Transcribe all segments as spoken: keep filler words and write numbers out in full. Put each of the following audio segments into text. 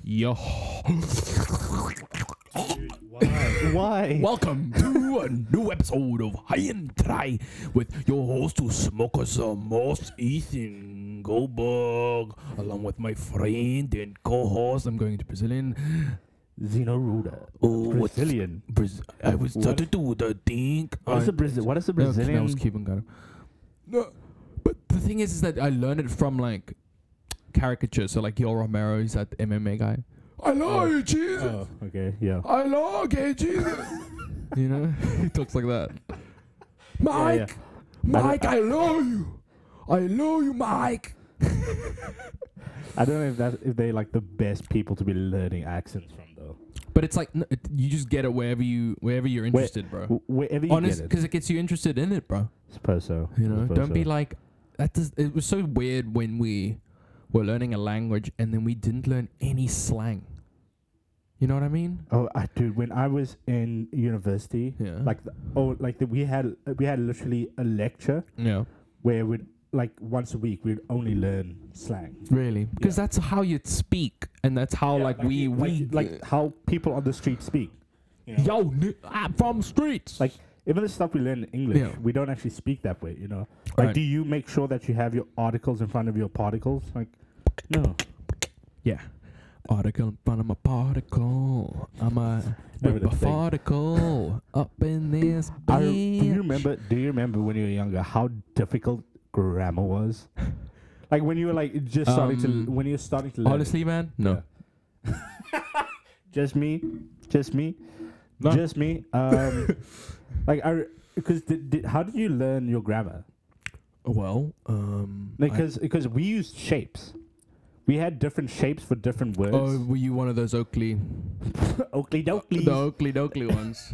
Yo. Why? Why? Welcome to a new episode of High and Dry with your host who smokes the most, Ethan Goldberg, along with my friend and co-host. I'm going to Brazilian. Zeno Ruda. Oh, what's- Brazilian. Braz- I was What? started to do the thing. What is I- the Brazil? What is the No, I was Brazilian? keeping going. No, but the thing is, is that I learned it from like caricature. So like Yoel Romero, he's that M M A guy. I love Oh. you, Jesus. Oh, okay, yeah. I love you, Jesus. You know, he talks like that. Mike, yeah. Mike, I love you. I love you, Mike. I don't know if that if they like the best people to be learning accents from though. But it's like n- it, you just get it wherever you wherever you're Where- interested, bro. Wh- Wherever you Honest, get it. because it gets you interested in it, bro. Suppose so. You know, Suppose don't be so. like that. Does, it was so weird when we were learning a language and then we didn't learn any slang. You know what I mean? Oh, I, dude, when I was in university, Yeah. like, the, oh, like the, we had we had literally a lecture Yeah. where we'd like once a week we'd only learn slang. Really? Because Yeah. that's how you speak, and that's how Yeah, like, we you- we like, like how people on the street speak. You know? yo n- I'm from streets. Like even the stuff we learn in English, Yeah. we don't actually speak that way. You know, like Right. do you make sure that you have your articles in front of your particles? Like, no. Yeah. Article in front of my particle. I'm a Never with my the thing. particle up in this I, do you bitch. remember? Do you remember when you were younger how difficult grammar was? Like when you were like just starting Um, to when you're starting to learn. Honestly, man, no. Yeah. Just me, just me, No. just me. Um, like I, because did, did, how did you learn your grammar? Well, um, I- Because because we used shapes. We had different shapes for different words. oh, were you one of those Oakley, Oakley dokley. the Oakley Doakley ones?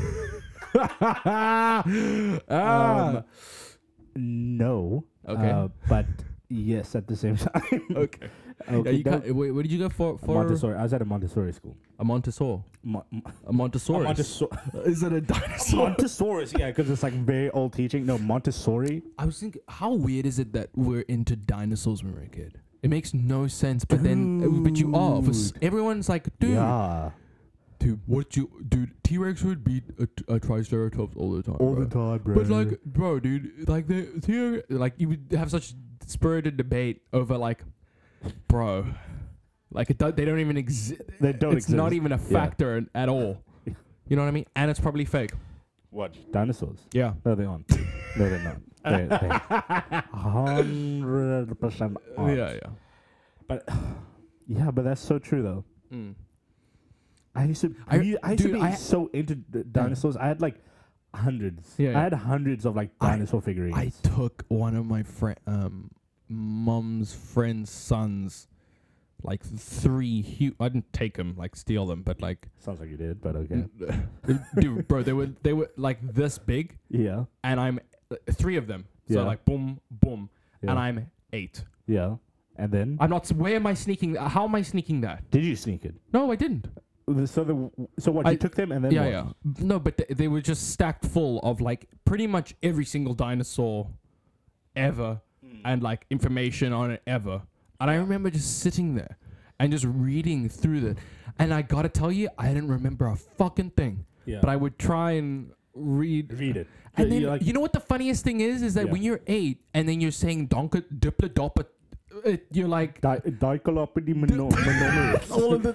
ah. Um, no. Okay. Uh, but yes, at the same time. Okay. Yeah, Oakley you can't, wait, where did you go for? For Montessori. I was at a Montessori school. a Montessori. Mo- mo- A Montessori. Montessor- Is it a dinosaur? Montessori, yeah, because it's like very old teaching. No, Montessori. I was thinking, how weird is it that we're into dinosaurs when we were a kid? It makes no sense, but then, uh, but you are. For s- Dude. everyone's like, dude, Yeah. dude, what you, dude? T Rex would beat a, t- a Triceratops all the time. All bro. the time, bro. But like, bro, dude, like the T like you would have such spirited debate over like, bro, like it do- they don't even exist. They don't It's not exist. even a Yeah. factor in- at all. You know what I mean? And it's probably fake. What? Dinosaurs? Yeah. No, they aren't. No, they're not. They're, they're hundred percent aren't. Yeah, yeah. But yeah, but that's so true though. Mm. I used to, I- I, I used dude, to be I- so into d- dinosaurs. I had like hundreds. Yeah, yeah. I had hundreds of like I- dinosaur figurines. I took one of my friend, um, mom's friend's sons, like three. Hu- I didn't take them, like steal them, but like, Sounds like you did, but okay. dude, bro, they were they were like this big, Yeah. and I'm uh, three of them. So Yeah. like boom, boom, Yeah. and I'm eight. yeah. And then I'm not. Where am I sneaking? uh, How am I sneaking that? did you sneak it? No, I didn't. So the so what I- you took them and then Yeah, what? yeah. No, but th- they were just stacked full of like pretty much every single dinosaur ever and like information on it ever. And I remember just sitting there and just reading through that. And I gotta tell you, I didn't remember a fucking thing. Yeah. But I would try and read. read it. And Yeah, then, you're like- you know what the funniest thing is? Is that Yeah. when you're eight and then you're saying donka diplodoppa, uh, you're like, Di- Dicolopody mono- monomerous. all of the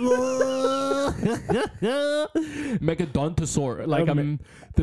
megadontosaur, like Uh, me- um, the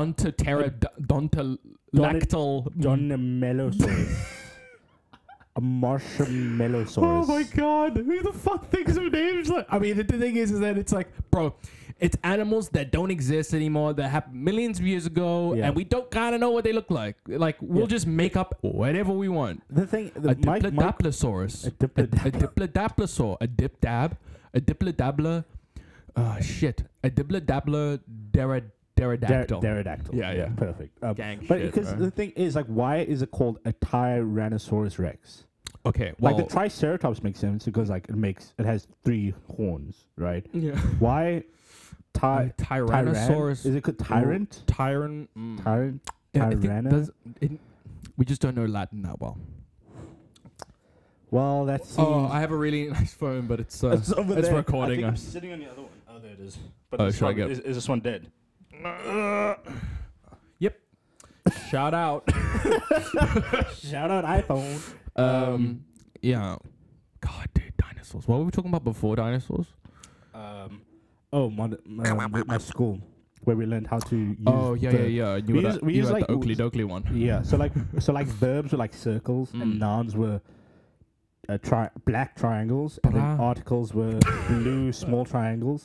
megadontoteradontalactal. John Melosaurus. A Marshmallosaurus. Oh my god, who the fuck thinks of names like? I mean, the, the thing is, is that it's like, bro, it's animals that don't exist anymore that happened millions of years ago, Yeah. and we don't kind of know what they look like. Like, we'll Yeah. just make up whatever we want. The thing, the, A Mike, Mike, diplodaplosaurus, a a, diplodap- a diplodaplosaur, a dipdab, a diplodabla, uh, shit, a diplodabla derad Dar- pterodactyl. pterodactyl. Yeah, yeah. Perfect. Um, Gang but shit, because bro. the thing is, like, why is it called a Tyrannosaurus Rex? Okay, well, Like the Triceratops makes sense because like it makes it has three horns, right? yeah. Why ty- Tyrannosaurus. Tyran- Is it called tyrant? Tyrant. Mm. Tyrant. Yeah, I think Tyranno? does- it- we just don't know Latin that well. Well, that's. Oh, I have a really nice phone, but it's uh, It's it's, over there. I recording think us. it's sitting on the other one. Oh, there it is. But Oh, this should I one, get- is, is this one dead? Yep. Shout out. Shout out iPhone. Um. Yeah. God, dude, dinosaurs. What were we talking about before dinosaurs? Um. Oh, my, my, my school where we learned how to use. Oh yeah, the, yeah, yeah. You we were use- that, we you use were like at the Oakley w- Dokley one. Yeah. So like so like verbs were like circles Mm. and nouns were uh, tri- black triangles and then Bra. articles were blue small triangles.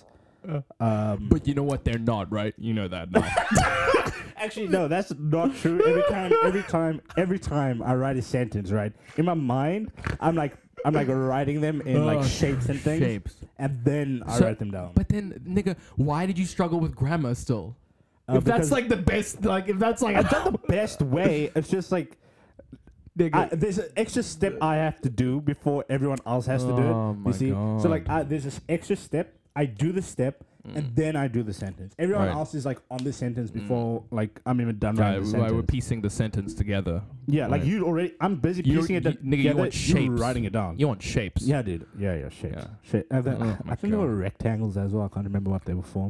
Um, But you know what? They're not, right? You know that now. Actually, no, that's not true. Every time, every time, every time I write a sentence, right, in my mind, I'm like, I'm like writing them in like Oh, shapes and things, Shapes. and then I So- write them down. But then, nigga, why did you struggle with grammar still? Uh, if that's because like the best, like if that's like, it's not the best way. It's just like nigga. I, there's an extra step I have to do before everyone else has to do it. Oh my You see, God. so like I, there's this extra step. I do the step. And then I do the sentence. Everyone Right. else is like on the sentence before like I'm even done Right, writing the we- sentence. we're piecing the sentence together. Yeah, like Right. you already. I'm busy You- piecing it you- together. nigga, you want you're shapes. writing it down. You want shapes? Yeah, dude. Yeah, yeah, shapes. Yeah. Shape. And then, Oh I my think there God. were rectangles as well. I can't remember what they were for.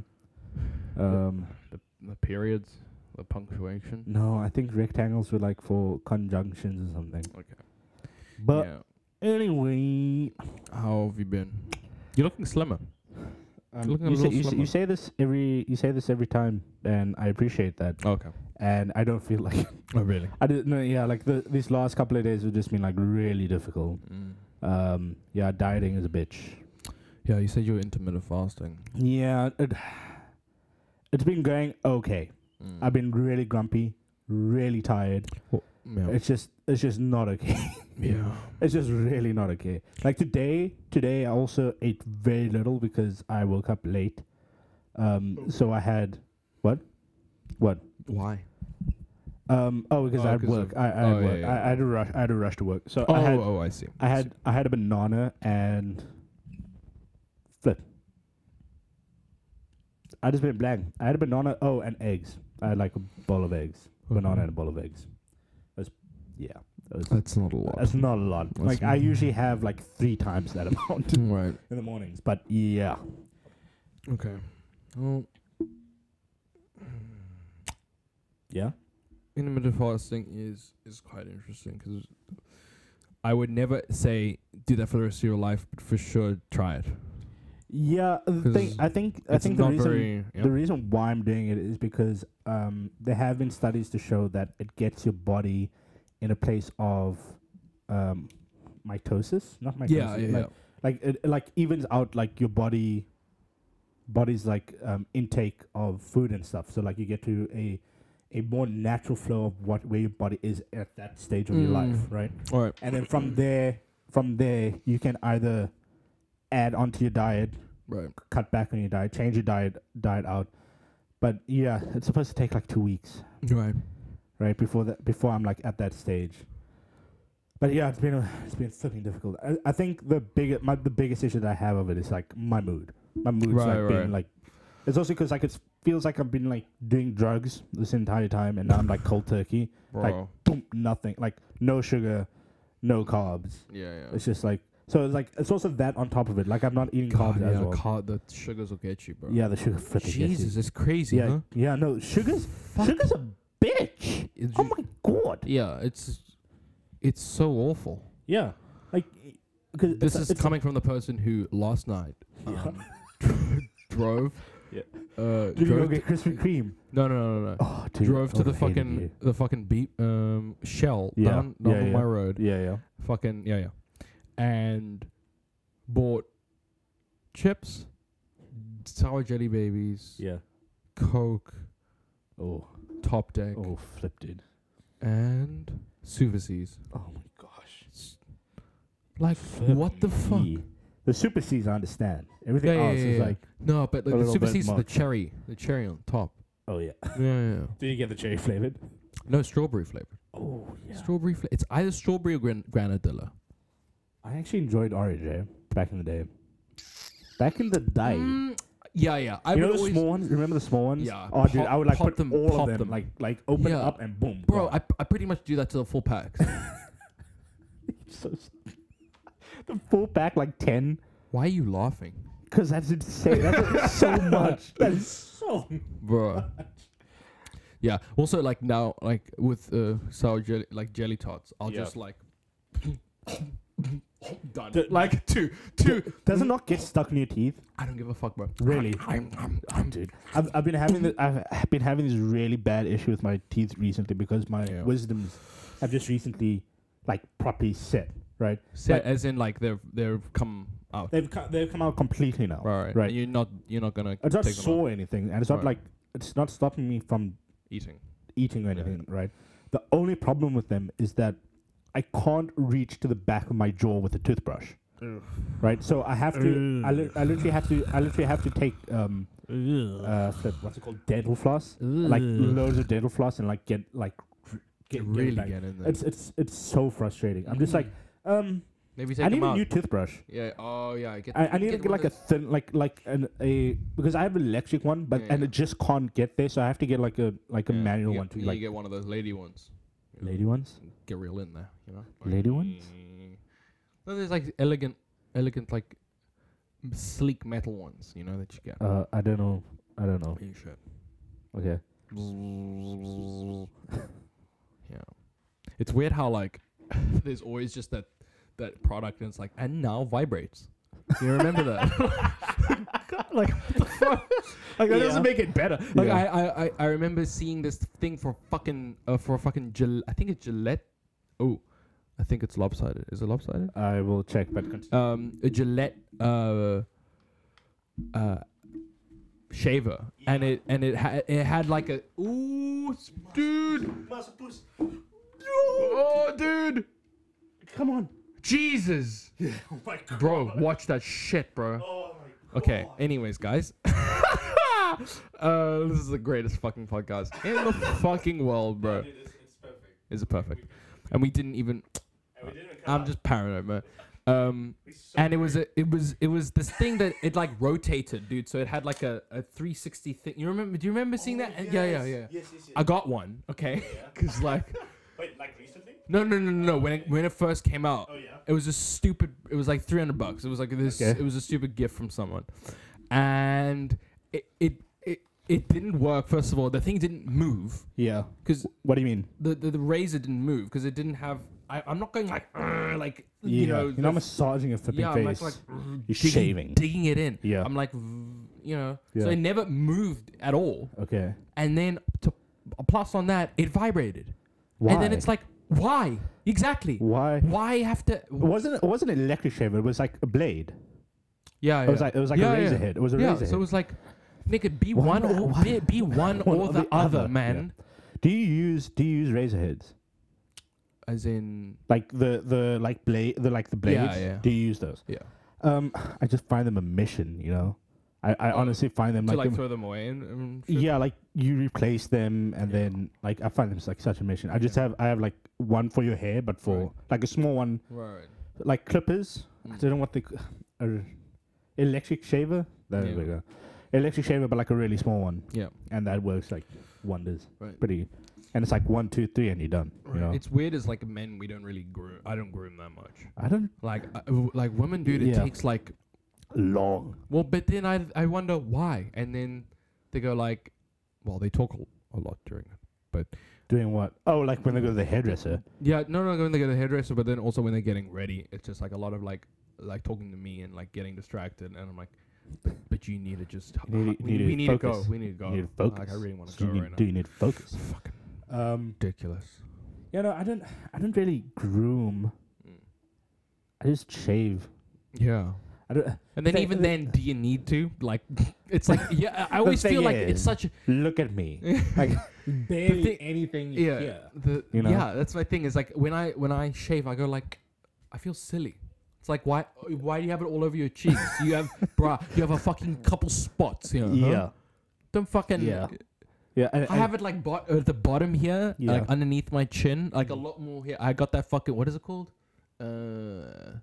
Um, The, the periods, the punctuation. no, I think rectangles were like for conjunctions or something. Okay. But yeah. anyway, How have you been? You're looking slimmer. um, Looking a you, say, little you, say, slimmer. you say this every you say this every time, and I appreciate that. Okay. And I don't feel like Oh really? I didn't know. Yeah, like the these last couple of days have just been like really difficult. Mm. Um, yeah, dieting is a bitch. Yeah, you said you were intermittent fasting. Yeah, it, it's been going okay. Mm. I've been really grumpy, really tired. Yeah. It's just it's just not okay. yeah. It's just really not okay. Like today, today I also ate very little because I woke up late. Um, so I had what? What? Why? Um, oh, because Oh, I had 'cause work. of- I, I oh, had yeah, work. yeah. I, I had to rush. I had to rush to work. So Oh, I had oh, I see. I had I had a banana and flip. I just went blank. I had a banana. Oh, and eggs. I had like a bowl of eggs. Banana and a bowl of eggs. That's yeah. That was, That's not a lot. that's not a lot. That's like I not- usually have like three times that amount right. in the mornings. But yeah. Okay. Well, Yeah. intermittent fasting is is quite interesting because I would never say do that for the rest of your life, but for sure try it. Yeah. The thing 'Cause I think I it's think the not reason very. Yeah. the reason why I'm doing it is because um, there have been studies to show that it gets your body in a place of um, mitosis, not mitosis. yeah, yeah, like, yeah. like it like evens out like your body, body's like um, intake of food and stuff. So like you get to a a more natural flow of what where your body is at that stage of your Mm. life, right? All right. And then from there, from there you can either add onto your diet, Right. cut back on your diet, change your diet diet out. But yeah, it's supposed to take like two weeks, Right. right? Before that, before I'm like at that stage. But yeah, it's been a, it's been flipping difficult. I, I think the big my the biggest issue that I have of it is like my mood. My mood's Right, like right. being like. It's also because like it feels like I've been like doing drugs this entire time, and now I'm like cold turkey. Bro. Like, Boom, nothing, like no sugar, no carbs. yeah, yeah. It's just like so. It's like it's also that on top of it. Like I'm not eating God, carbs yeah, as well. car- the sugars will get you, bro. Yeah, the sugar flipping. gets you. Jesus, it's crazy, Yeah, huh? yeah, no, sugar's Fuck. sugar's a bitch. It's Oh ju- my god. yeah, it's it's so awful. Yeah, like because This is coming from the person who last night um, drove. Yeah. Uh, Did you go drove get Krispy Kreme? no, no, no, no, no. Oh, dude, drove to I the hated fucking you. the fucking beep um Shell Yeah, down down yeah, on yeah. my road. Yeah, yeah. Fucking yeah, yeah, and bought chips, sour jelly babies, Yeah. Coke, Oh, Top Deck, oh, flipped it. and Suvasees. Oh my gosh. Like what the fuck? Flip me. The Super C's I understand. Everything Yeah, yeah, else yeah, is yeah. like, No, but like a the little Super bit Seeds is the much. cherry, the cherry on top. oh yeah. Yeah, yeah, yeah. Did you get the cherry flavored? No, strawberry flavored. Oh yeah. Strawberry flavor. It's either strawberry or gran- granadilla. I actually enjoyed orange eh? back in the day. Back in the day. Mm, yeah, yeah. I you know would the always, small ones? Remember the small ones? Yeah, Oh, dude, pop- I would like pop put them, all pop of them, them. like like open Yeah. up and boom. bro. gone. I, I pretty much do that to the full packs. so st- the full pack like ten. Why are you laughing, Because that's insane. That's so much. That is so. bro? Yeah. Also, like now, like with uh, sour jelly, like jelly tarts, I'll Yeah. just like done. D- like two, two. Does it not get stuck in your teeth? I don't give a fuck, bro. Really? I'm, I'm, I'm, Dude, I've, I've been having the, I've been having this really bad issue with my teeth recently because my Yeah. wisdoms have just recently like properly set. Right. Set, Like, as in like they've they've come out. they've co- they've come out completely now. Right. Right. You're not you're not gonna It's not take them out. sore or anything, and it's not Right. like it's not stopping me from Eating. eating or anything. Right. The only problem with them is that I can't reach to the back of my jaw with a toothbrush. Right. So I have to. I, li- I literally have to. I literally have to take um uh flip, what's it called, dental floss, like loads of dental floss, and like get like get, get it really back. get in there. It's it's it's so frustrating. I'm just like um. Maybe take I need them a out. new toothbrush. Yeah. Oh yeah. I get. I, I need to get get one like a of those- thin, like like an a because I have an electric one, but Yeah, and yeah. it just can't get there, so I have to get like a like a yeah, manual you one get, to you like get one of those lady ones. You know, lady ones. Get real in there. You know. Lady ones? No, there's like elegant, elegant like m- sleek metal ones. You know that you get. Uh, I don't know. I don't know. You should. Okay. Yeah. It's weird how like there's always just that that product and it's like and now vibrates. You remember that? like what the fuck? Like that Yeah. doesn't make it better. Like Yeah. I, I, I, I remember seeing this thing for fucking uh, for fucking Gil- I think it's Gillette. Oh, I think it's lopsided. Is it lopsided? I will check, but continue. Um, a Gillette uh uh shaver, and it and it had it had like a ooh s- dude. Oh, dude. Come on. Jesus. Oh my god. Bro, watch that shit, bro. Oh my god. Okay, anyways, guys. uh, this is the greatest fucking podcast in the fucking world, bro. Dude, it's, it's perfect. Is it perfect? And we didn't even. And we didn't I'm just paranoid, man. Um, and it was a, it was, it was this thing that it like rotated, dude. So it had like a, a three sixty thing. You remember? Do you remember seeing that? Yeah, yeah, yeah. Yes, yes, yes. I got one. Okay, because like, Wait, like recently? no, no, no, no, no. When it when it first came out, Oh yeah. it was a stupid. It was like three hundred bucks. It was like this. Okay. It was a stupid gift from someone, and it it it it didn't work. First of all, the thing didn't move Yeah. because What do you mean? the, the the razor didn't move because it didn't have. I, I'm not going like "Arr," like Yeah. you know. You're the- not massaging a flipping yeah, I'm face. like, like "Arr," You're digging, shaving. digging it in. Yeah. I'm like, "V," you know. Yeah. So it never moved at all. Okay. And then to plus on that, it vibrated. Why? And then it's like, why exactly? why? Why have to? It wasn't it wasn't an electric shaver. It was like a blade. Yeah, It was like it was like Yeah, a razor yeah. head. It was a yeah, razor so head. it was like, nigga, be Why one not- or why- be, be one, one or the, other, man. Do you use do you use razor heads? As in, Like the the like blade the like the blades? Yeah, yeah. Do you use those? yeah, Um, I just find them a mission. You know, I, I Oh, honestly find them to like, like them- throw them away and, and shit? yeah, like you replace them and Yeah. then like I find them like such a mission. I just have I have like one for your hair, but for Right. like a small one, Right. like clippers. I Mm. don't know what the uh, electric shaver. There Yeah. we go. Electric shaver, but like a really small one, Yeah. and that works like wonders. Right. Pretty, and it's like one, two, three, and you're done. You know, It's weird as like men, we don't really groom. I don't groom that much. I don't Like, uh, w- like women, dude, it Yeah. takes like, long. well, but then I, I wonder why, and then they go like, well, they talk a, a lot during it, but Doing what? Oh, like when they go to the hairdresser. yeah, no, no, when they get a hairdresser, but then also when they're getting ready, it's just like a lot of like, like talking to me and like getting distracted, and I'm like, but, but you need to just, You need to- we, you need we to need to go, focus. we need to go. You need to focus. Like I really want to Do go you, right need, do now. you need to focus? Fucking Um, ridiculous. yeah, no, I don't. I don't really groom. Mm. I just shave. Yeah. I don't. And then The- even the- then, do you need to? Like, it's like, yeah, I always thing feel like it's is- such a, Look at me. Like barely thing- anything. yeah, here. the, You know? yeah, that's my thing. Is like when I when I shave, I go like, I feel silly. It's like why why do you have it all over your cheeks? You have, bruh, you have a fucking couple spots. You know, huh? Yeah. Don't fucking. Yeah. Yeah. And, I have it like bot- at the bottom here, Yeah. like underneath my chin, like a lot more here. I got that fucking, what is it called? Uh,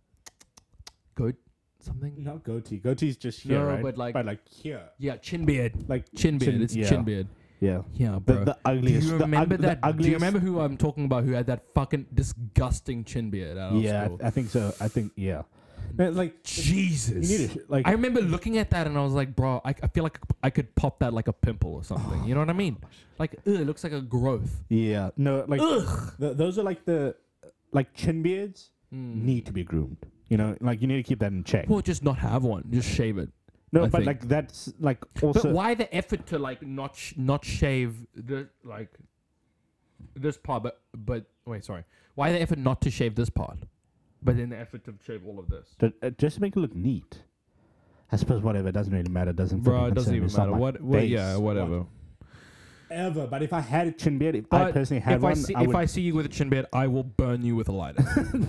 goat something. not goatee. Goatee's just here, No, right? but like- but like here, Yeah, chin beard. like Chin beard. Chin- it's yeah. chin beard. yeah. Yeah, The, bro. the Do ugliest. you the remember ug- that? The Do ugliest, you remember who I'm talking about? Who had that fucking disgusting chin beard? At our Yeah, I, school? th- I think so. I think yeah. Uh, like Jesus. you need it. Like I remember looking at that and I was like, bro, I, I feel like I could pop that like a pimple or something. You know what I mean? Like, ugh, it looks like a growth. yeah, no, like th- those are like the like chin beards Mm. need to be groomed. You know, like you need to keep that in check. Or just not have one. Just shave it. No, I but think. like that's like also. But why the effort to like not sh- not shave the like this part? But but wait, sorry. Why the effort not to shave this part, but then the effort to shave all of this? to, uh, just to make it look neat. I suppose whatever, it doesn't really matter. It doesn't. Bro, fucking it doesn't concern me. even It's not matter. my What? What? face. Yeah, whatever. Ever, but if I had a chin beard, if I But personally had if one, I see I if would. I see you with a chin beard, I will burn you with a lighter.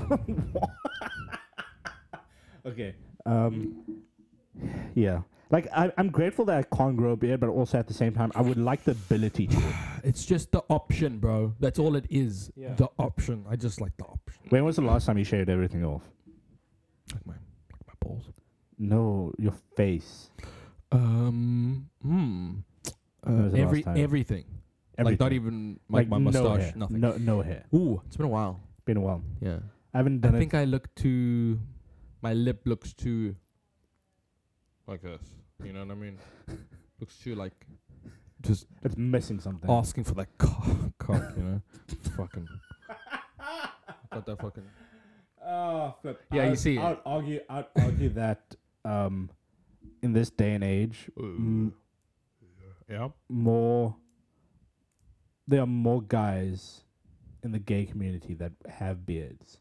Okay. Um. Yeah. Like I, I'm grateful that I can't grow a beard, but also at the same time, I would like the ability to. It's just the option, bro. That's all it is. Yeah. The option. I just like the option. When was the last time you shaved everything off? Like my like my balls. No, your face. Um. Hmm. When Uh, was the last every time? everything. Everything. Like not even like, my no mustache. hair. Nothing. No, no hair. Ooh, it's been a while. Been a while. Yeah. I haven't I done it. think I look too. My lip looks too. Like this. You know what I mean? Looks too like. Just It's missing something. asking for that cock, cock you know? Fucking. Got that fucking. Oh, flip. Yeah, you I'd- see it. I'd argue. I'd argue that um, in this day and age, m- Yeah. more there are more guys in the gay community that have beards.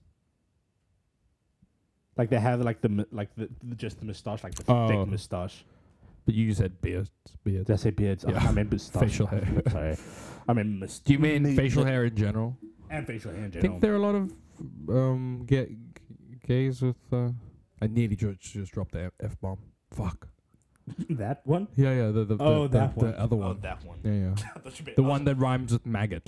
Like they have like the mu- like the, the just the moustache, like the Oh. thick moustache. But you said beards. Beards. Did I say beards? Yeah. I, I meant moustache. Facial hair. Sorry, I mean moustache. Do you mean facial hair in general? and facial hair in I general? think there are a lot of um ga- gays with. Uh, I nearly just, just dropped the f bomb. Fuck. that one. Yeah, yeah. The the, Oh, the, that the, one. the other Oh, one. that one. Yeah, yeah. That should be- The I was- one that rhymes with maggot.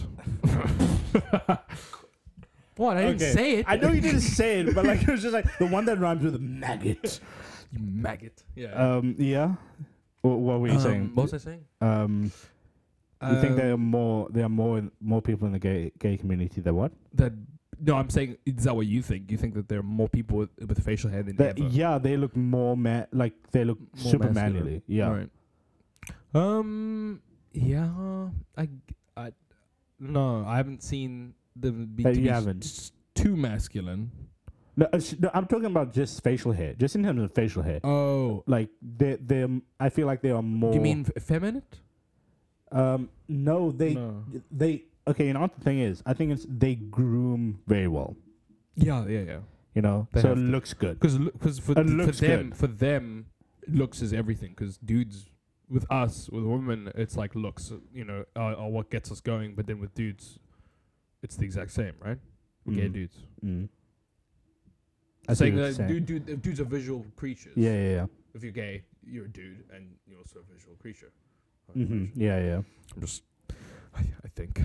What? I didn't Okay. say it. I know you didn't say it, but like it was just like the one that rhymes with maggot. You maggot. Yeah. Um, yeah. Wh- what were you Um, saying? What was I saying? Um, you think Um, there are more there are more more people in the gay gay community than what? that? No, I'm saying. Is that what you think? You think that there are more people with, with facial hair than That, ever? yeah, they look more ma- like they look More super masculine. manually. Yeah. Right. Um. Yeah. I. I. No, I haven't seen them be, That to you be haven't? s- too masculine. No, uh, sh- no, I'm talking about just facial hair, just in terms of facial hair. Oh. Like they they I feel like they are more. Do you mean f- effeminate? Um, no, they No. they okay. You know what the thing is? I think it's they groom very well. Yeah, yeah, yeah. You know, They so it have to. looks good. Because because for, It th- for looks them good. for them, looks is everything. Because dudes, with us with women, it's like looks. You know, are, are what gets us going. But then with dudes, it's the exact same, right? We're gay Mm. dudes. Mm. I'm see saying what you're that saying. dude, dude, dudes are visual creatures. Yeah, yeah, yeah. If you're gay, you're a dude, and you're also a visual creature. Mm-hmm. Yeah, yeah. I'm just, I, I think,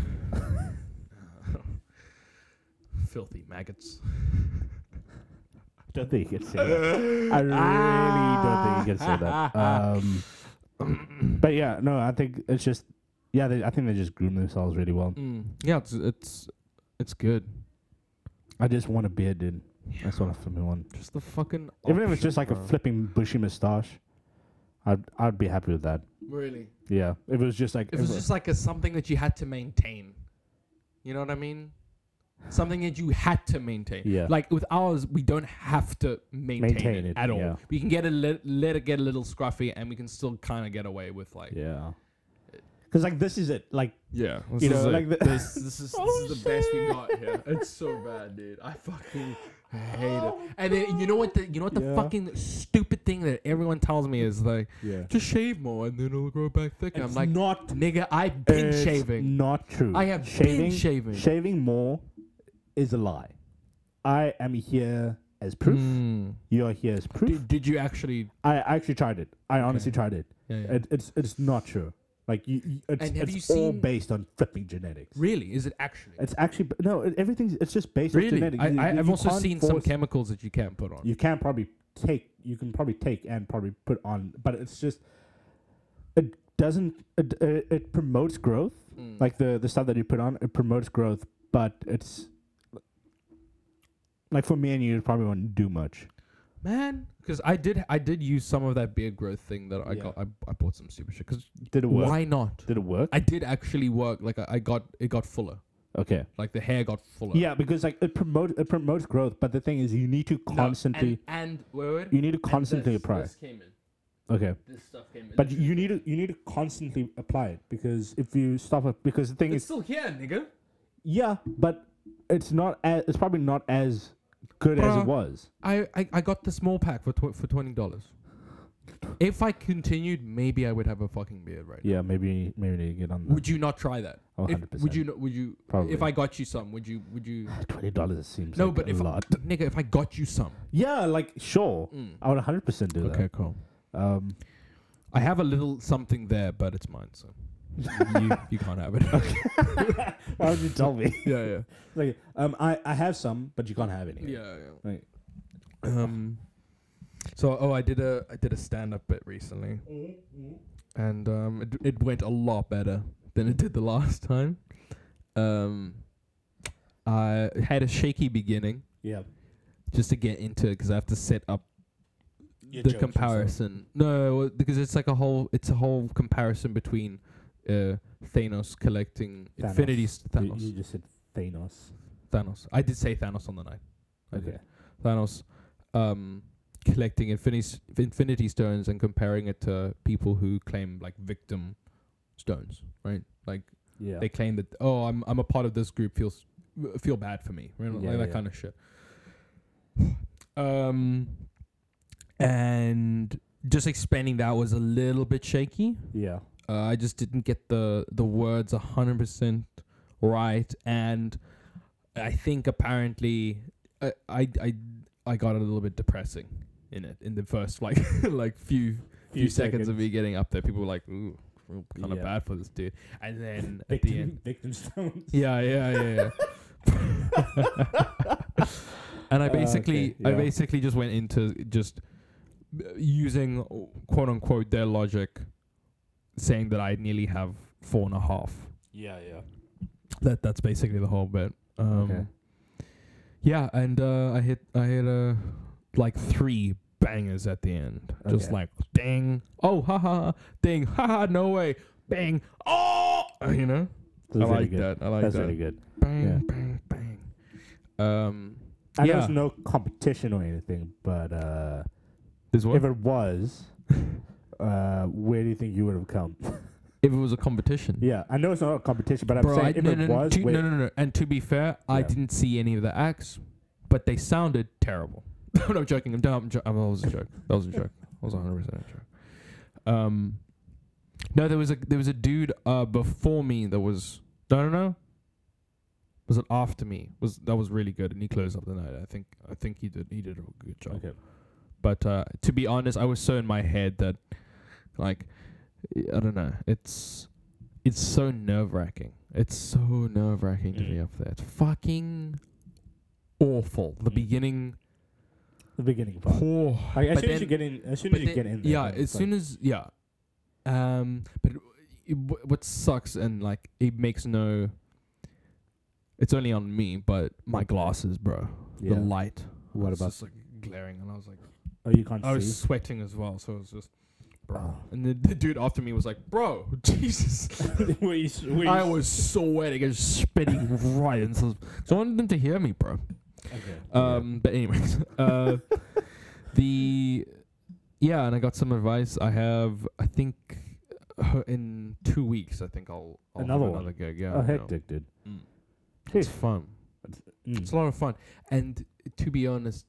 filthy maggots. Don't think you can say that. I really don't think you can say that. Um, but yeah, no, I think it's just yeah. They, I think they just groom themselves really well. Mm. Yeah, it's it's it's good. I just want a beard, dude. That's what I fucking want. Just the fucking. Even if it's option, just like bro. a flipping bushy moustache, I'd I'd be happy with that. Really. Yeah, if it was just like If it was just like a something that you had to maintain. You know what I mean? Something that you had to maintain. Yeah. Like with ours, we don't have to maintain, Maintain it, it, at all. yeah. We can get a li- let it get a little scruffy, and we can still kind of get away with like. yeah. Because like this is it. Like Yeah. This You is know, it. like the- this, this is, Oh, this is the best we got here. It's so bad, dude. I fucking hate it. And then you know what the you know what the Yeah. fucking stupid thing that everyone tells me is like, yeah. just shave more and then it'll grow back thicker. It's I'm like, not nigga, I've been it's shaving. Not true. I have shaving, been shaving. Shaving more is a lie. I am here as proof. Mm. You are here as proof. Did, did you actually? I actually tried it. I honestly tried it. Yeah, yeah. it. It's it's not true. Like you, you it's, And have it's you all seen- based on flipping genetics. Really? Is it actually? It's actually no. It, everything's it's just based on Really? genetics. I, You- I, you I've also can't seen some force- chemicals that you can't put on. You can probably take. You can probably take and probably put on, but it's just it doesn't. It, it, it promotes growth. Mm. Like the the stuff that you put on, it promotes growth, but it's like for me and you, it probably won't do much. man, because I did I did use some of that beard growth thing that I Yeah. got. I, I bought some super shit. Because Did it work? why not? Did it work? I did actually work. Like I, I got it got fuller. Okay. Like the hair got fuller. Yeah, because like it promotes it promotes growth, but the thing is, you need to No, constantly and, and wait, wait, you need to and constantly this, apply. This came in. Okay. This stuff came in. But you need to you need to constantly apply it because if you stop it, because the thing It's is, still here, nigga. yeah, but it's not as it's probably not as good as Bruh. it was. I, I, I got the small pack for tw- for twenty dollars. If I continued, maybe I would have a fucking beard right Yeah, maybe maybe need to get on now. that. Would you not try that? Oh, If- one hundred percent. would you? not- Would you? Probably. If I got you some, would you? Would you? Twenty dollars seems No, like but a if I- lot. Nigga, if I got you some. Yeah, like sure, Mm. I would one hundred percent do Okay, cool. that. Um, I have a little something there, but it's mine, so you you can't have it. why would you tell me? yeah, yeah, Like, um, I I have some, but you can't have any. yeah, yeah. Right. Um. So, oh, I did a I did a stand up bit recently, and um, it it went a lot better than it did the last time. Um, I had a shaky beginning Yeah. just to get into it because I have to set up Your the jokes and stuff. comparison. No, because it's like a whole it's a whole comparison between uh, Thanos collecting Thanos. Infinity S- You, Thanos. you just said Thanos. Thanos. I did say Thanos on the night. I Okay. did. Thanos um, collecting Infinity Infinity Stones and comparing it to people who claim like victim stones, right? Like Yeah. they claim that oh, I'm I'm a part of this group, feels feel bad for me, right? Yeah, like that yeah. kind of shit. Um, and just explaining that was a little bit shaky. yeah. Uh, I just didn't get the the words a hundred percent right, and I think apparently I, I I I got a little bit depressing in it in the first like like few few, seconds, of me getting up there. People were like, "Ooh, kind of Yeah. bad for this dude," and then at the end, Victim, victim stones. yeah, yeah, yeah. yeah. And I Uh, basically okay, I yeah. basically just went into just uh, using quote unquote their logic, saying that I nearly have four and a half. Yeah, yeah. That that's basically the whole bit. Um, Okay. Yeah, and uh, I hit I hit uh, like three bangers at the end. Just Okay. like ding, oh haha, ding, haha, no way, bang, oh, you know. That's I really like good. that. I like That's that. really good. Bang, Yeah. bang, bang. Um, I know yeah. there's no competition or anything, but uh, There's what? if it was, uh, where do you think you would have come? If it was a competition. Yeah, I know it's not a competition, but I'm Bro, saying I, if no, it no, no, was, to, where, no, no, no. And to be fair, I Yeah. didn't see any of the acts, but they sounded terrible. I'm not joking. I'm, I'm, jo- I'm that was a joke. That was a joke. That was one hundred percent a joke. Um, no, there was a there was a dude uh before me that was I don't know. Was it after me? Was that was really good, and he closed up the night. I think I think he did he did a good job. Okay. But uh, to be honest, I was so in my head that, like, I don't know. It's it's so nerve wracking. It's so nerve wracking to be Mm. up there. It's fucking awful. The Mm. beginning. The beginning part. Poor. Like, as But soon as then- you get in, as soon but as you then- get in there, yeah, then as it's soon like, as yeah. Um, but it, w- what sucks and like it makes no. It's only on me, but my glasses, bro. yeah. The light. What was about- just like glaring, and I was like. Oh, you can't I was see. sweating as well, so it was just, bro. Oh. And the, the dude after me was like, bro, Jesus. Were you s- were you I s- was sweating and spitting right. And so, so I wanted them to hear me, bro. Okay. Um, But anyways, uh, the, yeah, and I got some advice. I have, I think, uh, in two weeks, I think I'll, I'll Another have one? another gig. Yeah. Oh, I know. hectic, dude. Mm. It's fun. Mm. It's a lot of fun. And to be honest,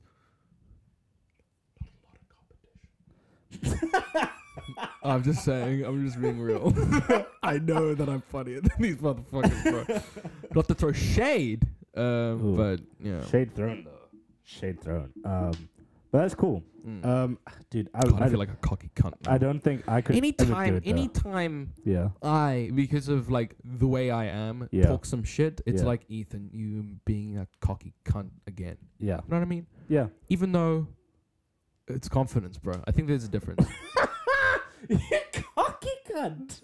I'm just saying, I'm just being real. I know that I'm funnier than these motherfuckers, bro. Not to throw shade, um, Ooh. but yeah. Shade thrown though. Shade thrown. Um, but that's cool. Mm. Um, dude, I, God, I I, feel like a cocky cunt. I now. don't think I could. ever do Anytime, it, though. anytime Yeah. I, because of like the way I am, Yeah. talk some shit, it's Yeah. like Ethan, you being a cocky cunt again. Yeah. You know what I mean? Yeah. Even though it's confidence, bro. I think there's a difference. Cocky cunt.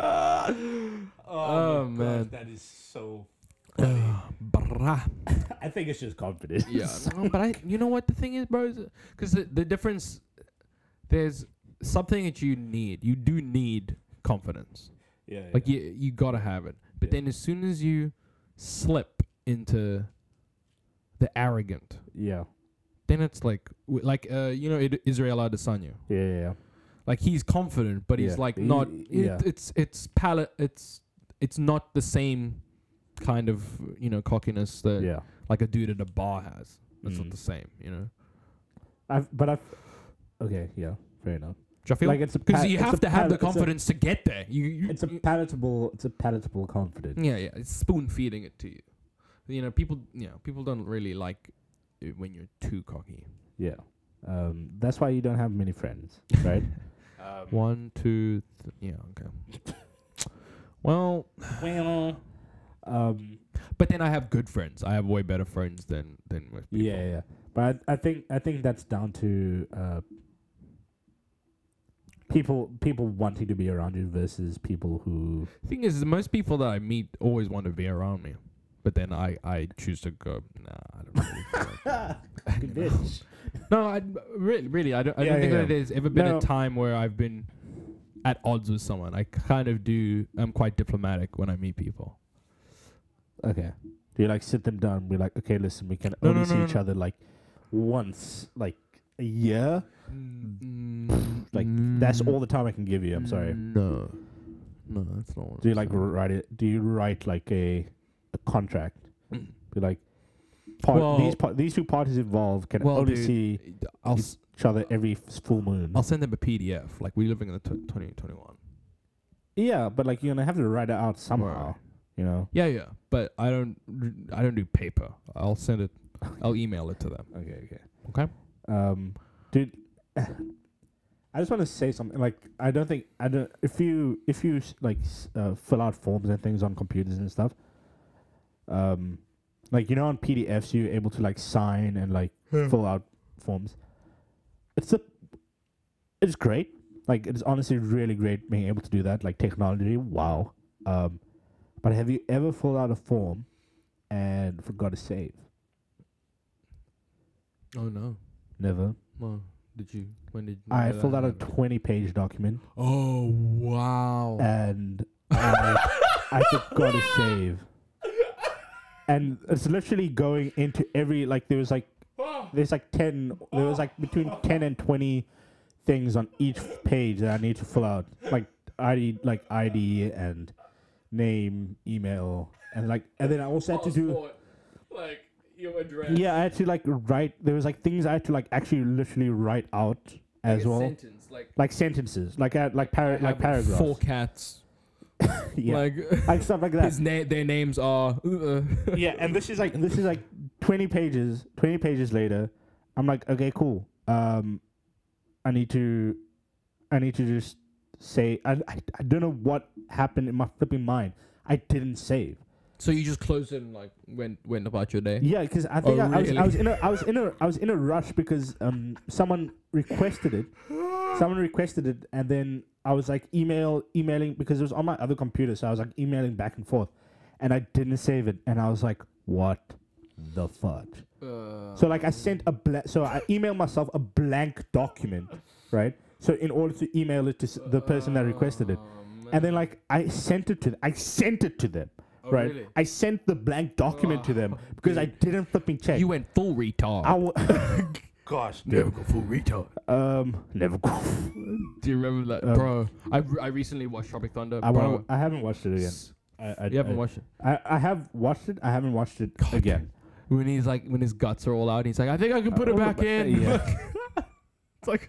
Oh, my man. God, that is so. Uh, brah. I think it's just confidence. Yeah, no, but I, you know what the thing is, bro? Because the, the difference, there's something that you need. You do need confidence. Yeah. Like yeah. you, you gotta have it. But Yeah. then as soon as you slip into the arrogant, Yeah. then it's like, w- like uh, you know, Id- Israel Adesanya. Yeah. Yeah. yeah. Like he's confident, but he's Yeah. like He- not. yeah. It, it's it's palate. It's it's not the same kind of you know cockiness that Yeah. like a dude at a bar has. It's Mm. not the same, you know. I've, but I've. Okay. Yeah. Fair enough. Do you feel? Like it's a Because pa- you it's have a to have pal- the it's a- confidence to get there. You, you It's a you- palatable. It's a palatable confidence. yeah, yeah. It's spoon feeding it to you. You know, people. You know, people don't really like it when you're too cocky. Yeah. Um. That's why you don't have many friends, right? um, One, two, th- yeah, okay. Well, Well. Um. but then I have good friends. I have way better friends than than most people. Yeah. Yeah. But I, I think I think that's down to uh. People people wanting to be around you versus people who Thing is, most people that I meet always want to be around me, but then I I choose to go. Nah, I don't really feel like Good bitch. No, I really, really, I don't. I Yeah, don't think yeah, that yeah. there's ever been No. a time where I've been at odds with someone. I kind of do. I'm quite diplomatic when I meet people. Okay. Do you like sit them down and be like, okay, listen, we can No, only no, see no, each no. other like once, like a year? Mm, Like that's all the time I can give you. I'm sorry. No, no, that's not. What Do you I'm like saying. write it? Do you write like a a contract? Mm. Be like, part, Well- these par- these two parties involved can Well, only dude, see I'll each s- other every f- full moon. I'll send them a P D F. Like we're living in the t- twenty twenty-one. Yeah, but like you're gonna have to write it out somehow. Right. You know. Yeah, yeah, but I don't. I don't do paper. I'll send it. I'll email it to them. Okay. Okay. Okay. Um, dude, I just want to say something. Like, I don't think I don't. If you if you s- like s- uh, fill out forms and things on computers and stuff, um, like you know on P D Fs you're able to like sign and like fill out forms. It's a, it's great. Like it's honestly really great being able to do that. Like technology, wow. Um, but have you ever filled out a form and forgot to save? Oh no. Never. Well, did you? When did? I when did filled that out a happen? twenty-page document. Oh wow. and I, I forgot to save. And it's literally going into every like there was like there's like ten there was like between ten and twenty things on each page that I need to fill out, like I D like I D and name, email, and like and then I also had to do like your address. yeah I had to like write there was like things I had to like actually literally write out as well, Sentence, like like sentences, like uh, like par- like having paragraphs, Four cats. yeah, Like like stuff like that. his name. Their names are. Uh, Yeah, and this is like this is like twenty pages. Twenty pages later, I'm like, okay, cool. Um, I need to, I need to just say, I, I, I don't know what happened in my flipping mind. I didn't save. so you just closed it and like went went about your day. Yeah, because I think Oh, I, I was really? I was in a I was in a I was in a rush because um someone requested it, someone requested it, and then I was like email emailing because it was on my other computer, so I was like emailing back and forth, and I didn't save it, and I was like, what the fudge? Uh, So like I sent a blank, so I emailed myself a blank document, right? So in order to email it to s- the person that requested it, and then like I sent it to th- I sent it to them, Oh, right? really? I sent the blank document to them because I didn't flipping check. you went full retard. I w- Gosh, Never go full retard. um, never go. Do you remember that, Um, bro? I, re- I recently watched Tropic Thunder. I bro. wanna, I haven't watched it again. S- I, I, You haven't I, watched it. I, I have watched it. I haven't watched it God. again. When he's like, when his guts are all out, he's like, I think I can put it Uh, back but- in. yeah. It's like,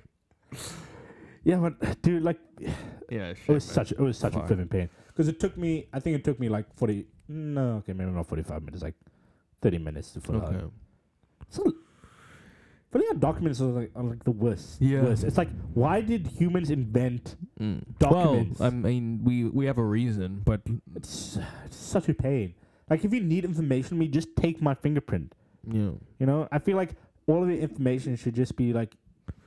Yeah, but dude, like yeah, it was such it was such a Fine. flipping pain because it took me. I think it took me like forty. No, okay, maybe not forty-five minutes. Like thirty minutes to fill Okay. out. So filling out documents are like, are like the worst. Yeah. Worst. It's like, why did humans invent? Mm. Documents. Well, I mean, we we have a reason, but It's, it's such a pain. Like if you need information, me just take my fingerprint. you know, You know, I feel like all of the information should just be like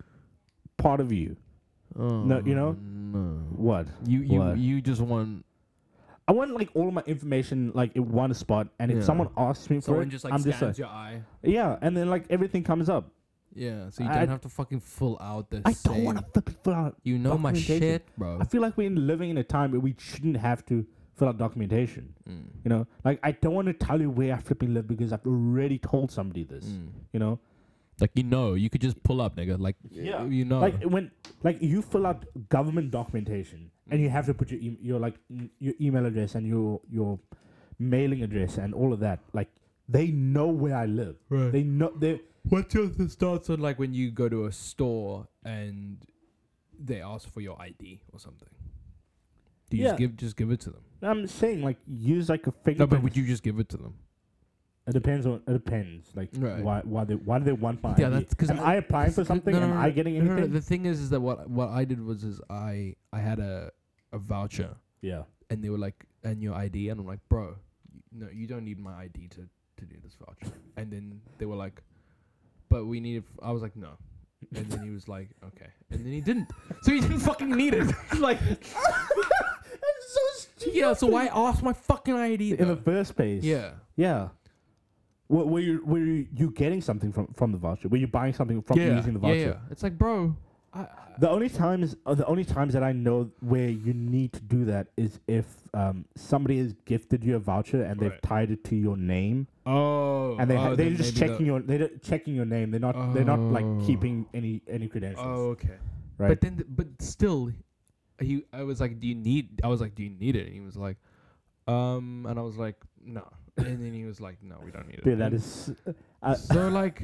part of you. oh, No, you know? no. What? You you What? you just want I want like all of my information like in one spot, and if Yeah. someone asks me for Someone it, just like I'm scans just like, your eye. yeah, and then like everything comes up. Yeah, so you I- don't have to fucking fill out the I same. don't want to flip fill out. You know my documentation. shit, bro. I feel like we're living in a time where we shouldn't have to fill out documentation. Mm. You know, like I don't want to tell you where I flipping live because I've already told somebody this. Mm. You know, Like you know, you could just pull up, nigga. Like Yeah. you know. like when like you fill out government documentation and you have to put your e- your like m- your email address and your your mailing address and all of that. Like they know where I live. Right. They know they. What's your th- thoughts on like when you go to a store and they ask for your I D or something? Do you Yeah. just give just give it to them? I'm saying like use like a No, fingerprint. but would you just give it to them? It depends on. It depends. Like Right. why why they why do they want my Yeah, I D? that's 'cause Am I- I applying for something? No, no, Am no, I no. getting No, no, anything? no, the thing is, is that what what I did was is I I had a a voucher Yeah. and they were like, and your I D, and I'm like, bro, you, no, you don't need my I D to to do this voucher. And then they were like, but we need it. F-. I was like, no. And then he was like, okay. And then he didn't. So he didn't fucking need it. like, That's so stupid. yeah. So why ask my fucking I D? In the though? first place. Yeah. Yeah. Were, were you were you, you getting something from from the voucher? Were you buying something from yeah. using the yeah, voucher? yeah. It's like, bro. I, I, The only times uh, the only times that I know where you need to do that is if um, somebody has gifted you a voucher and they've Right. tied it to your name, oh. and they oh, ha- they're then just maybe checking the- your they're checking your name. They're not they're not like Oh. keeping any any credentials. Oh, okay. right. But then, th- but still, he. I was like, "Do you need?" I was like, "Do you need it?" And he was like, "Um," and I was like, "No." And then he was like, "No, we don't need it." Dude, that And is uh, so like,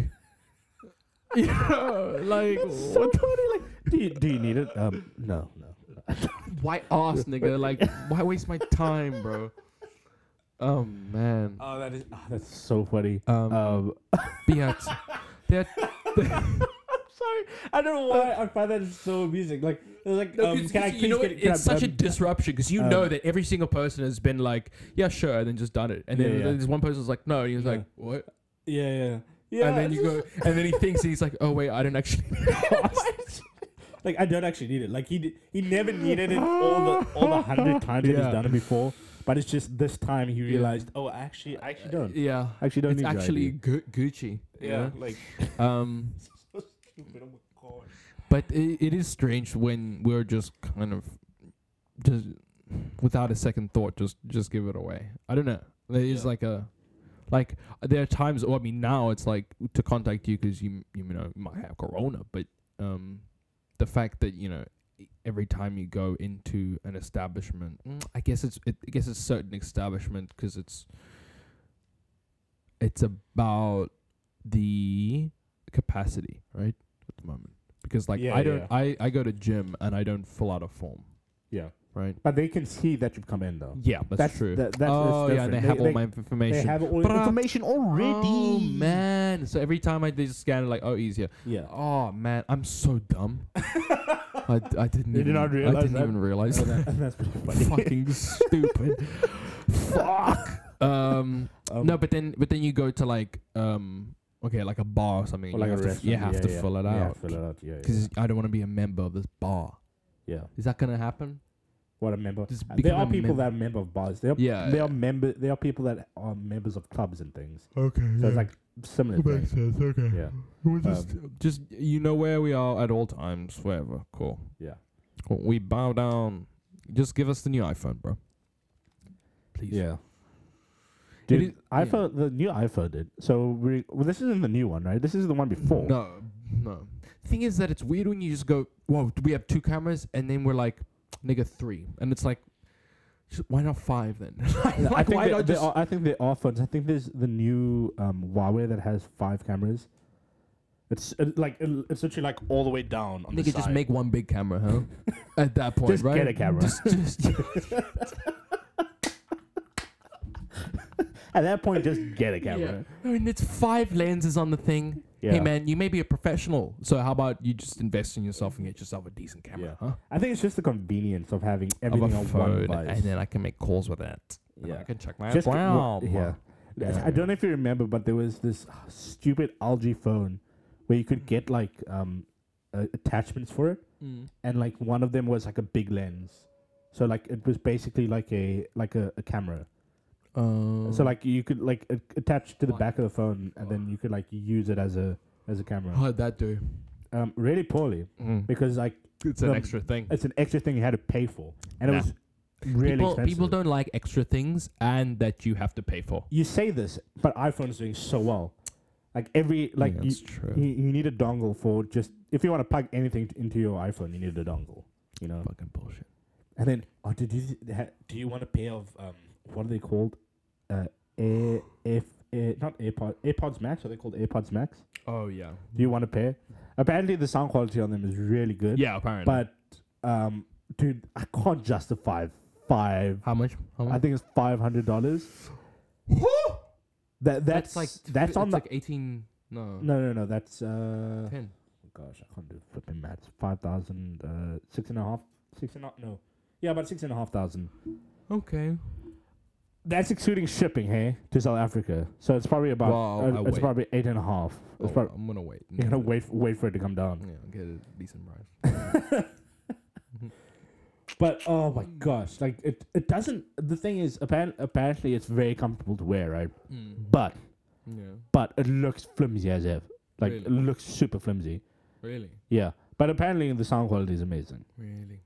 yeah, like so what? funny. Like, do you do you need it? Um, no, no. Why ask, nigga? Like, why waste my time, bro? Oh man. Oh, that is oh, that's so funny. Um, Um, but yeah, it's- that sorry, I don't know why I find that so amusing. Like, it's like, No, um, 'cause- can I 'cause please you know get, what? can I- It's such a um, disruption because you um, know that every single person has been like, yeah, sure, and then just done it, and then Yeah, yeah. there's one person who's like, no, and he was Yeah. like, what? Yeah, yeah, yeah. and then you go, and then he thinks and he's like, oh wait, I don't actually. like, I don't actually need it. Like, he d- he never needed it all the all the hundred times that Yeah. he's done it before. But it's just this time he Yeah. realized, oh, actually, I actually don't. Yeah, I actually don't it's need your actually I D. gu- Gucci. you Yeah, know? like Um, so stupid. Oh my god. but it, it is strange when we're just kind of just without a second thought, just just give it away. I don't know. There is Yeah. like a like there are times. Or I mean, now it's like to contact you because you you know you might have corona, but um, the fact that you know every time you go into an establishment, mm, I guess it's it, I guess it's certain establishment because it's it's about the capacity, right, at the moment. Because like Yeah, I don't yeah. I, I go to gym and I don't fill out a form, Yeah, right? but they can see that you've come in though. Yeah, that's, That's- true. that- that's- oh that's yeah, and they different. have They- all they- my inf- information. They have all But, the uh, information already. Oh man! So every time I they just scan it, like, oh, easier. Yeah. Oh man, I'm so dumb. I, d- I didn't You even did not realize I didn't that? even realize Oh, that. that- that's pretty funny. Fucking stupid. Fuck. Um, Um, no, but then but then you go to like um okay like a bar or something. or and like you a have to, f- restaurant. you have yeah, to yeah. fill it Yeah, out fill it out. Yeah, yeah. because I don't want to be a member of this bar. yeah. Is that gonna happen? What a member. Just Uh, become there are a people mem- that are member of bars. There are, Yeah, there yeah. are member. There are people that are members of clubs and things. Okay. So it's like similar things. sense. Okay. Yeah, We'll just, just you know where we are at all times, wherever. Cool. yeah, Cool. We bow down. Just give us the new iPhone, bro. Please. yeah. It Dude, is- yeah. iPhone. The new iPhone did. So we. Well, this isn't the new one, right? This is the one before. No, no. The thing is that it's weird when you just go, whoa, do we have two cameras? And then we're like, nigga, three. And it's like, just, why not five then? Like, Yeah, I like, think why there, not there just... are, I think there are phones. I think there's the new um, Huawei that has five cameras. It's uh, like uh, it's literally like all the way down on the Nigga, side. just make one big camera, huh? At that point, Just right? get a camera. Just, just, At that point, just get a camera. I mean, it's five lenses on the thing. Yeah. Hey, man, you may be a professional, so how about you just invest in yourself and get yourself a decent camera, Yeah. huh? I think it's just the convenience of having Of everything a on one phone, device. and then I can make calls with that. And Yeah. I can check my Just Just well, yeah. Yeah. I don't know if you remember, but there was this uh, stupid L G phone where you could get like um uh, attachments for it, Mm. and like one of them was like a big lens. So like it was basically like a like a, a camera. Uh, So like you could like a- attach to the Like- back of the phone, and then you could like use it as a as a camera. how'd that do? Um, really poorly Mm. because like It's an the- extra thing. it's an extra thing you had to pay for, and Nah. it was really people, expensive. people don't like extra things and that you have to pay for. You say this, but iPhone is doing so well. Like every like yeah, you, that's true. you you need a dongle for just if you want to plug anything t- into your iPhone, you need a dongle. You know. Fucking bullshit. And then, oh, did you ha, do you want a pair of um what are they called? Uh, Air, Air, Air not AirPods, AirPods Max. Are they called AirPods Max? Oh yeah. Do you want a pair? Apparently, the sound quality on them is really good. Yeah, apparently. But um, dude, I can't justify five. how much? How I much? think it's five hundred dollars. That that's, like that's on it's the like eighteen. No. no no no that's uh Ten. gosh, I can't do flipping maths. Five thousand uh six and a half six and a no yeah about six and a half thousand. Okay. That's excluding shipping, hey, to South Africa. So it's probably about Well, uh, I'll it's wait. probably eight and a half. It's Oh, prob- I'm gonna wait. you're gonna wait wait for it to come down. Yeah, I'll get a decent price. But oh my gosh, like it it doesn't. The thing is, apparently apparently it's very comfortable to wear, right? Mm. But Yeah. but it looks flimsy as if. Like it Really? looks super flimsy. Really. Yeah. But apparently the sound quality is amazing. Really.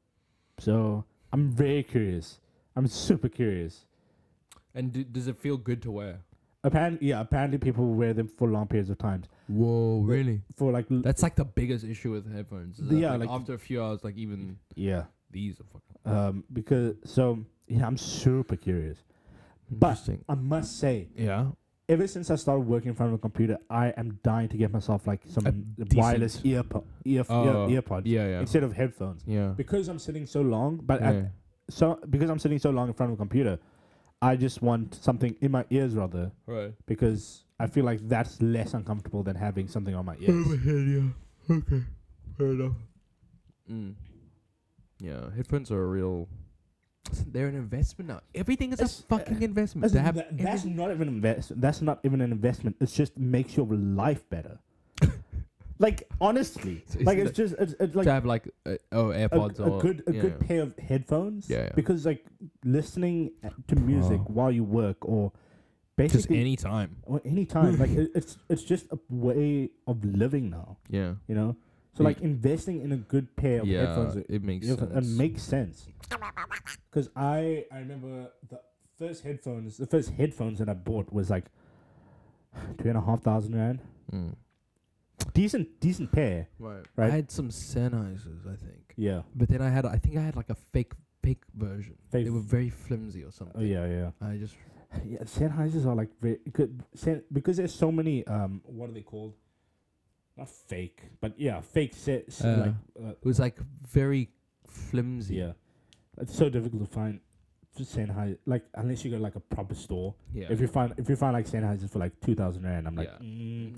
So I'm very curious. I'm super curious. And do, does it feel good to wear? Apparently, yeah. Apparently, people wear them for long periods of times. Whoa, really? For like, l- That's like the biggest issue with headphones. is that, Yeah, like, like- after a few hours, like even yeah. these are fucking Um, because so yeah, I'm super curious. But interesting. I must say, Yeah. ever since I started working in front of a computer, I am dying to get myself like some A wireless decent- ear ear, Oh, ear earpods Yeah, yeah. instead of headphones. yeah. Because I'm sitting so long, but yeah. at, so because I'm sitting so long in front of a computer, I just want something in my ears rather, Right. because I feel like that's less uncomfortable than having something on my ears. yeah. Okay. Fair enough. Mm. Yeah, headphones are a real. They're an investment now. Everything is It's- a fucking investment. That's, To have that- that's every- not even invest. That's not even an investment. It just makes your life better. Like honestly, So like isn't it's just it's, it's like to have like uh, oh a, AirPods a or good a yeah. good pair of headphones. Yeah, yeah. Because like listening to music Wow. while you work or just basically any time. or any time, like it, it's it's just a way of living now. Yeah. You know, so Yeah. like investing in a good pair of Yeah, headphones, it, it makes it sense. makes sense. Because I I remember the first headphones, the first headphones that I bought was like two and a half thousand rand. Mm. Decent decent pair, Right. Right. I had some Sennheisers, I think, yeah. but then I had I think I had like a fake fake version. Fake They were very flimsy or something. Oh yeah, yeah. I just Yeah, Sennheisers are like very good Sen, because there's so many um what are they called? Not fake, but yeah, fake set Uh, like uh, it was like very flimsy. yeah. It's so difficult to find Sennheiser like unless you go like a proper store. Yeah. If you find if you find like Sennheisers for like two thousand rand, I'm like, Yeah. mm,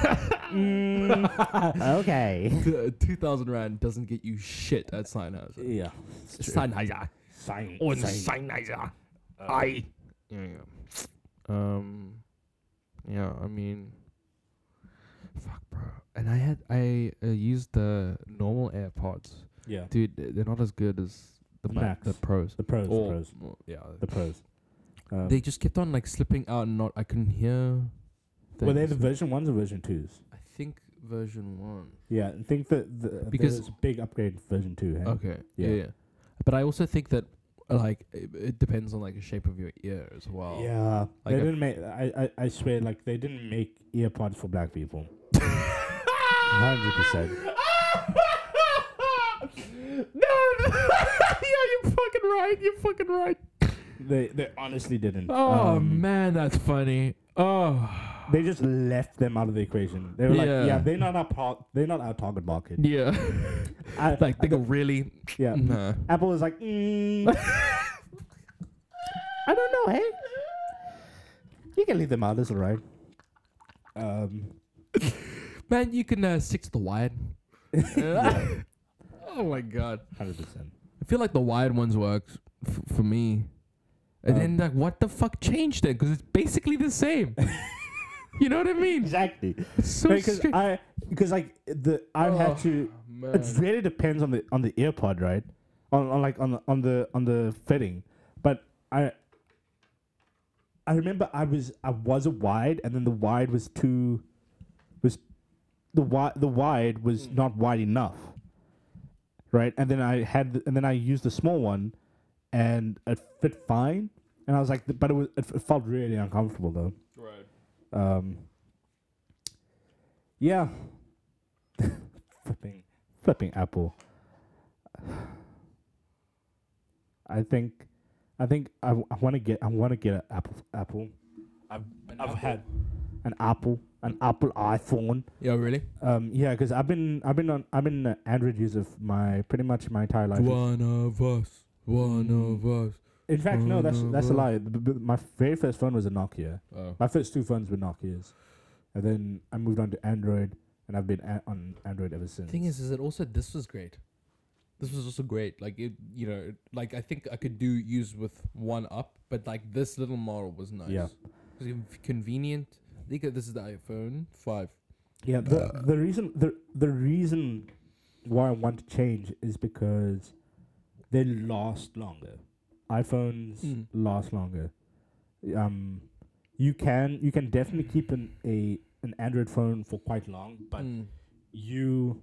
Mm. okay. Two thousand rand doesn't get you shit at Sennheiser. Yeah, it's true. Sennheiser. Sign, On sign. Sennheiser. Uh, I. Yeah, yeah. Um. Yeah, I mean. Fuck, bro. And I had I uh, used the normal AirPods, Yeah, dude. th- They're not as good as the The ma- Max. the pros. the pros, the Or- pros, or- yeah. the pros. Um, They just kept on like slipping out and not. I couldn't hear. were they the things. version ones or version twos? I think version one. Yeah, I think that the, Because- because it's a big upgrade to version two. Hey? Okay. Yeah. Yeah. yeah. But I also think that uh, like it, it depends on like the shape of your ear as well. Yeah, Like they a- didn't make. I, I I swear, like they didn't make earpods for black people. Hundred percent. No, yeah, you're fucking right. You're fucking right. They they honestly didn't. Oh Um, man, that's funny. Oh. They just left them out of the equation. They were Yeah. like, yeah, they're not our par- they're not our target market. Yeah. I, Like I they go don't- really. yeah. Nah. Apple was like, mm, I don't know, hey. You can leave them out. It's alright. Um. Man, you can uh, stick to the wired. Oh my god. Hundred percent. I feel like the wired ones works f- for me. And Um, then like, what the fuck changed then? Because it's basically the same. You know what I mean? Exactly. It's so Because strange. I because like the I've Oh, had to. man. It really depends on the on the earpod, right? on, on like on the on the on the fitting, but I I remember I was I was a wide, and then the wide was too was the wide the wide was Mm. not wide enough, right? And then I had the, and then I used the small one, and it fit fine. And I was like, but it was it, it felt really uncomfortable though. Right. Um, yeah, flipping flipping Apple. I think, I think I, I want to get I want to get an Apple Apple. I've An I've Apple? had an Apple an Apple iPhone. Yeah, really? Um, yeah, because I've been I've been on I've been an Android user for my pretty much my entire life. One of us. One Mm. of us. In fact, no, that's One that's a of lie. B- b- My very first phone was a Nokia. Oh. My first two phones were Nokias, and then I moved on to Android, and I've been a- on Android ever since. Thing is, is it also this was great. This was also great. Like it, you know, it- like I think I could do use with one up, but like this little model was nice. Yeah. It was conv- convenient. I think this is the iPhone five. yeah, the the reason the the reason why I want to change is because they last longer. iPhones Mm. last longer. Um, you can you can definitely keep an a an Android phone for quite long, but Mm. you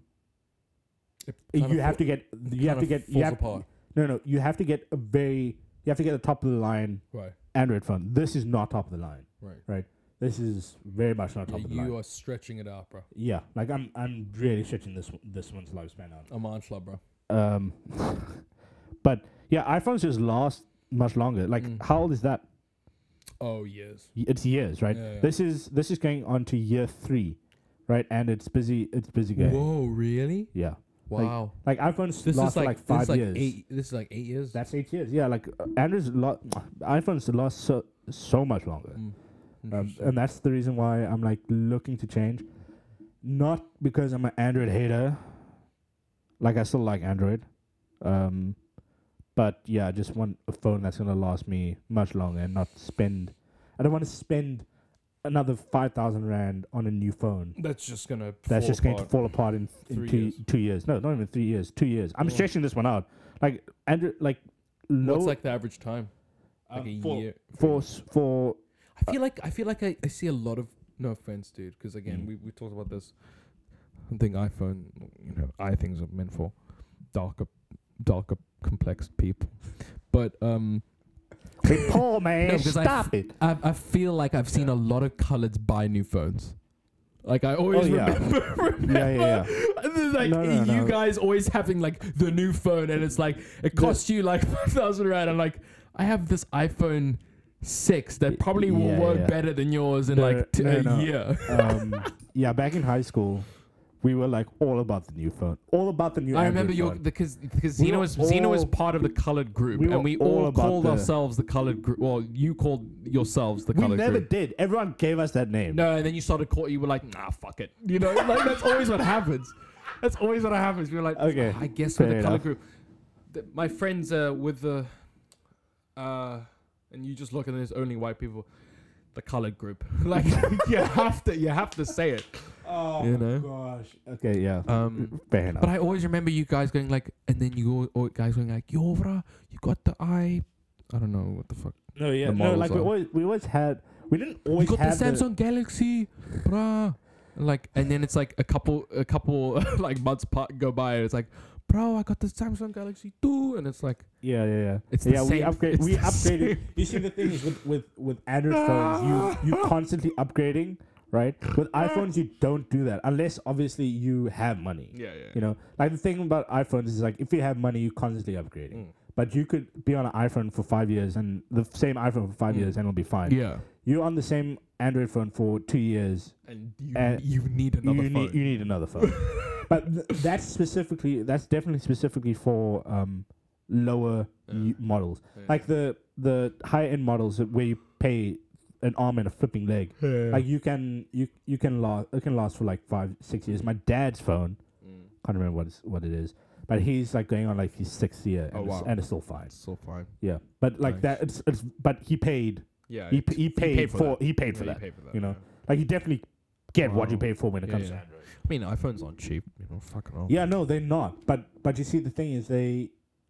It you kinda have fa- to get you have to kinda get you falls have apart. no no you have to get a very you have to get a top of the line Right. Android phone. This is not top of the line. Right. This is very much not Yeah, top of the you line. are stretching it out, bro. Yeah, like I'm I'm really stretching this one- this one's lifespan out. I'm on club, bro. Um, but yeah, iPhones just last much longer. Like Mm. how old is that? Oh yes. Y- It's years, right? Yeah, yeah. This is this is going on to year three, right? And it's busy. It's busy going. Whoa, really? Yeah, Wow. like iPhones this last is for like, like this five is like years. eight. This is like eight years. That's eight years. Yeah, like uh, Android's lot. iPhones last so so much longer. Mm. Um, Interesting. and that's the reason why I'm like looking to change. Not because I'm an Android hater. Like I still like Android. Um, but yeah, I just want a phone that's gonna last me much longer and not spend. I don't want to spend another five thousand rand on a new phone. That's just gonna. That's fall just going to apart. fall apart in, in Three two years. two years. No, not even three years. Two years. I'm Oh. stretching this one out. Like Android, like low. What's like the average time? Like um, a for, year. for s- for I feel like I feel like I, I see a lot of no offense, dude, because again Mm. we we talked about this. I think iPhone, you know, eye things are meant for darker, darker, complex people. But um, hey, Paul, man, No, because I stop f- it. I I feel like I've seen a lot of coloreds buy new phones. Like I always Oh, yeah. remember, remember Yeah, yeah, yeah. and then, like No, no, you no. guys always having like the new phone, and it's like it costs you like five thousand rand. I'm like, I have this iPhone six that probably will Yeah, work yeah. better than yours in No, like t- no, a no. year. um, yeah, back in high school, we were like all about the new phone, all about the new. I remember Android your phone. because because We Zeno were was Zeno was all- part of the colored group, we were and we all all, about called the- ourselves the colored group. Well, you called yourselves the We colored never group. did. Everyone gave us that name. No, and then you started calling. You were like, nah, fuck it. You know, like that's always what happens. That's always what happens. We were like, Okay, I guess fair with the color enough. group. The, my friends uh, with the, uh, and you just look and there's only white people. The colored group, like you have to, you have to say it. Oh You my know? gosh. Okay, yeah. Um, Fair enough. But I always remember you guys going like, and then you go, or guys going like, yo, bro, you got the eye. I don't know what the fuck. no, yeah, the no. models Like we are. always, we always had. We didn't You always got the have Samsung Galaxy, bruh. And like, and then it's like a couple, a couple like months pa- go by, and it's like, bro, I got the Samsung Galaxy two, and it's like, Yeah, yeah, yeah. It's the yeah, we same- upgrade. it's We the upgraded. same. You see, the thing is with with with Android phones, you you constantly upgrading, right? With iPhones, you don't do that unless obviously you have money. yeah, yeah, You know, like the thing about iPhones is like if you have money, you constantly upgrading. Mm. But you could be on an iPhone for five years and the f- same iPhone for five Mm. years and it'll be fine. yeah. You're on the same Android phone for two years. And you, And you need another you phone. need you need another phone. But th- that's specifically that's definitely specifically for um lower Yeah. u- models. Yeah. Like the the high end models that- where you pay an arm and a flipping leg. Yeah. Like you can you you can last it can last for like five six years. My dad's phone, Mm. can't remember what it's, what it is, but he's like going on like his sixth year and, Oh, it's, wow. and it's still fine. It's so fine. Yeah, but like Nice. that it's it's but he paid Yeah. he it's- p- he paid, for, that. he paid for Yeah, that. you paid for that. you know. yeah. Like you definitely get what you Wow. pay for when it Yeah, comes yeah. to Android. I mean, iPhones aren't cheap. You know, fucking hell. Yeah, no, they're not. But but you see, the thing is, they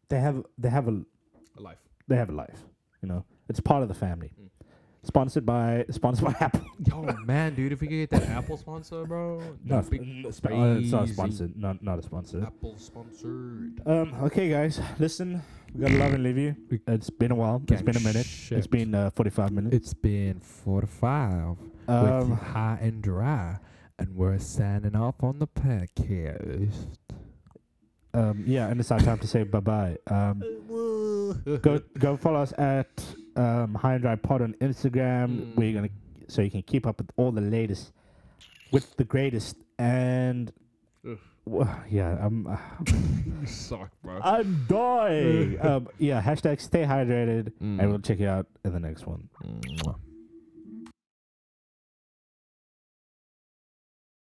they have they have a A life. they have a life. You know, it's part of the family. Mm. Sponsored by sponsored by Apple. Yo, man, dude, if we could get that Apple sponsor, bro. No, that'd be n- sp- uh, it's not crazy. sponsored. Not not a sponsor. Apple sponsored. Um. Okay, guys, listen. We gotta love and leave you. We It's been a while. It's gang been a minute. shit. It's been uh, forty-five minutes. It's been forty-five with Um. high and dry, and we're signing off on the podcast. Um. Yeah, and it's our time to say bye bye. Um. Go go follow us at um High and Dry Pod on Instagram. Mm. We're gonna so you can keep up with all the latest, with the greatest, and Ugh. w- yeah, I'm uh, You suck, bro. I'm dying. um. Yeah. Hashtag stay hydrated, Mm. and we'll check you out in the next one. Mwah.